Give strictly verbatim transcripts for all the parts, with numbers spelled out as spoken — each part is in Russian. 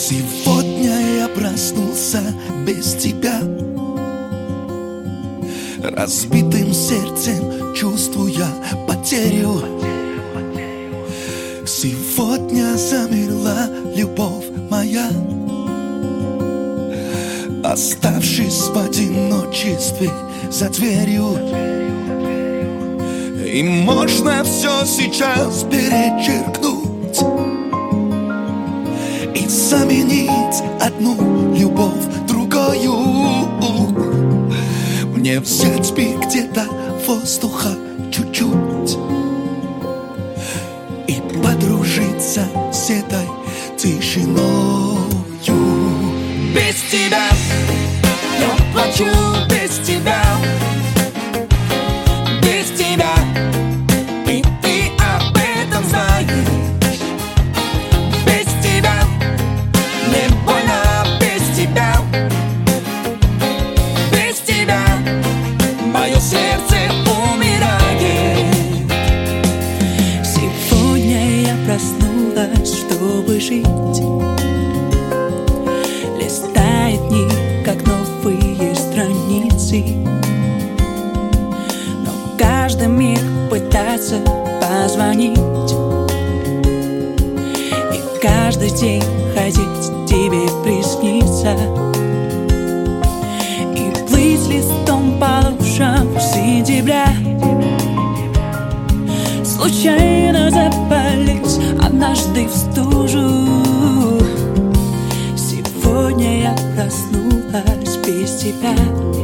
Сегодня я проснулся без тебя, разбитым сердцем чувствуя потерю. Сегодня замерла любовь моя, оставшись в одиночестве за дверью. И можно все сейчас перечеркнуть и заменить одну любовь другою. Мне взять бы где-то воздуха чуть-чуть и подружиться с этой тишиною. Без тебя я плачу, без тебя, без тебя, и ты об этом знаешь. Без тебя мне больно, без тебя, без тебя мое сердце умирает. Сегодня я проснулась, чтобы жить. Листает дни, как новые страницы, но каждый миг пытаться позвонить и каждый день ходить тебе приснится и плыть листом по лужам сентября. Случайно запались однажды в стужу. Сегодня я проснулась без тебя,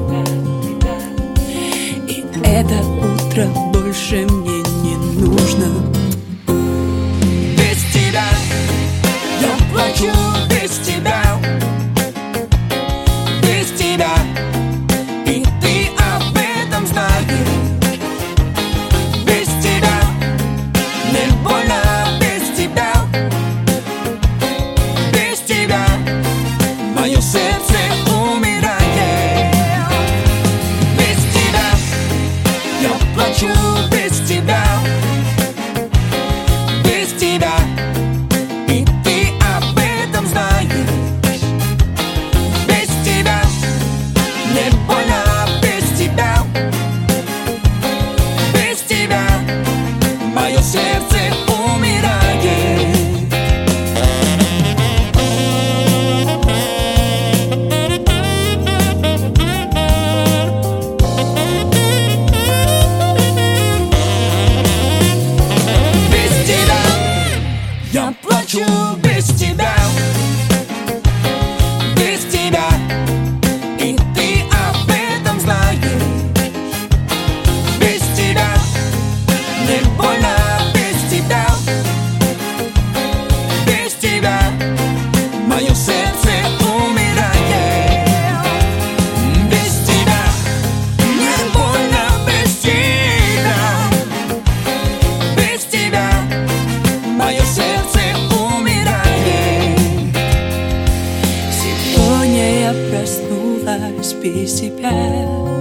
и это утро больше мне не нужно. Без тебя я плачу, без тебя, без тебя, и ты об этом знаешь. Без тебя мне больно, без тебя, без тебя мое сердце умирает. Без тебя я плачу, без тебя, без тебя, и ты об этом знаешь. Без тебя мне больно, без тебя, без тебя мое сердце умирает. Без тебя я плачу, без тебя, без тебя, и ты об этом знаешь. Без тебя мне больно, без тебя, без тебя мое сердце умирает. Без тебя мне больно, без тебя, без тебя мое сердце умирает. Сегодня я проснулась без тебя.